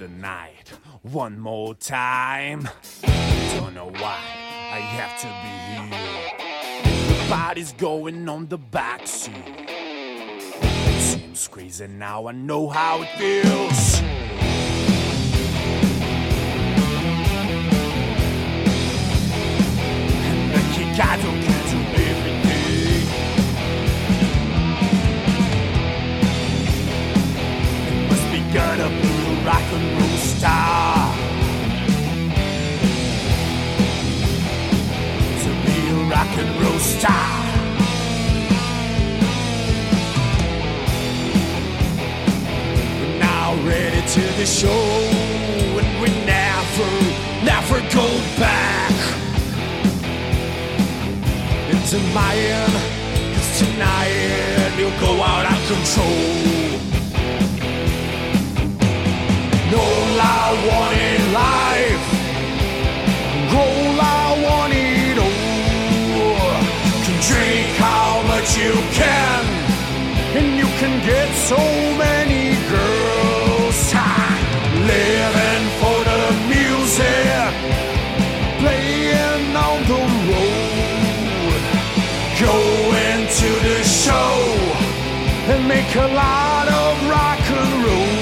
the night one more time. Don't know why I have to be here. The body's going on the backseat. It seems crazy now, I know how it feels. And the kick I don't get to every day. It must be gonna be a rock and roll star to be a rock and roll star. Ready to the show, and we never go back into Mayan, 'cause tonight you'll go out of control. All I want in life, all I want it all. You can drink how much you can, and you can get so many girls. Living for the music, playing on the road, going to the show and make a lot of rock and roll.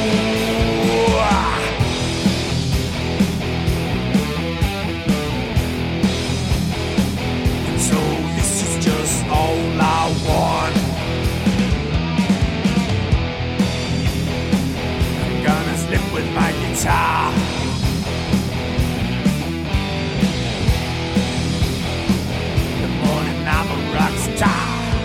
And so this is just all I want. With my guitar, in the morning I'm a rock star.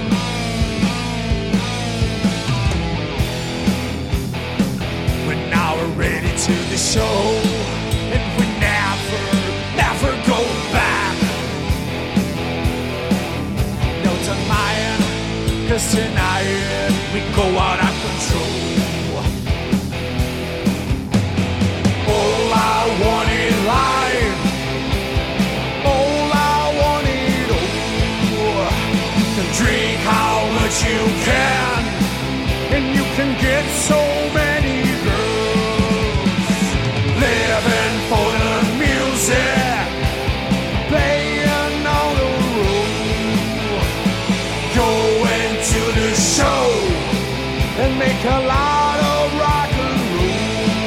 We're now ready to the show, and we never go back. No denying, 'cause tonight we go out of control. Want it live, all I want it all. You can drink how much you can, and you can get so many girls. Living for the music, playing on the road, going to the show and make a lot of rock and roll.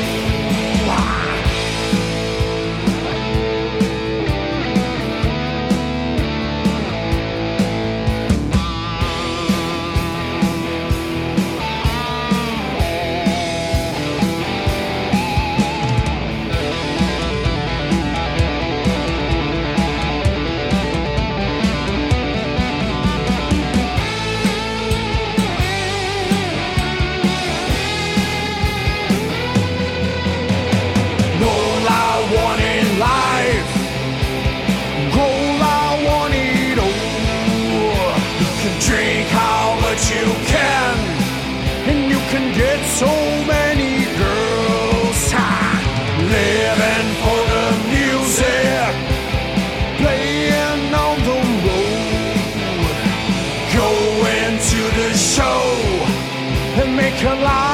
You can, and you can get so many girls. Living for the music, playing on the road, going to the show and make a lot.